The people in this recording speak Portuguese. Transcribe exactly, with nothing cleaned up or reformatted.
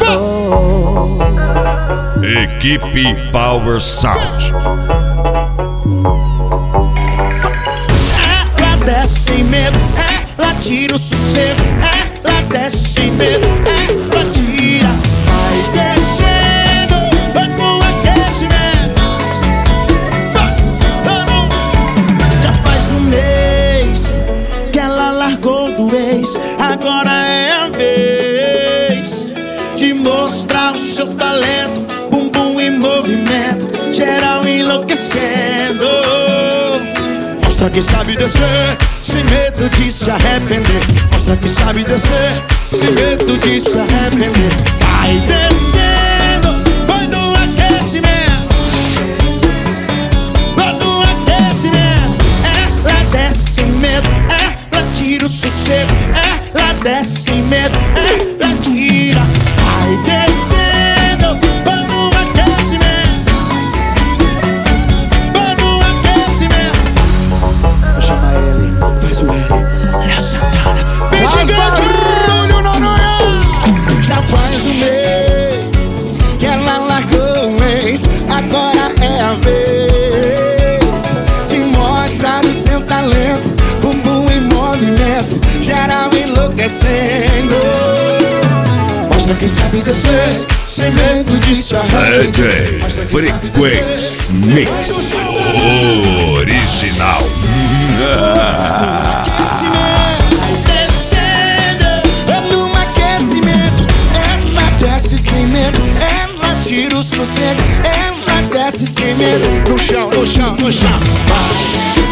Equipe Power Sound. Ela desce sem medo, ela tira o sossego. Ela desce sem medo, ela tira. Vai descendo, vai com aquecimento. Já faz um mês que ela largou do ex. Agora é a vez de mostrar o seu talento. Bumbum em movimento, geral enlouquecendo. Mostra que sabe descer, sem medo de se arrepender. Mostra que sabe descer, sem medo de se arrepender. Vai descendo, vai no aquecimento. Vai no aquecimento. Ela desce sem medo, ela tira o sossego. Ela desce sem medo, ela tira. Vai descendo, vai no aquecimento. Vai no aquecimento. Vou chamar ele, faz o L, Léo Santana. Vem de barulho, Noronha. Já faz um mês que ela largou o ex. Agora é a vez de mostrar o seu talento. Bumbum em movimento, geral enlouquecendo. Mostra quem sabe descer, sem medo de se arrepender. D J Frequency Mix Original. Desce sem medo, ela tira o sossego. Ela desce sem medo, no chão, no chão, no chão. Vai.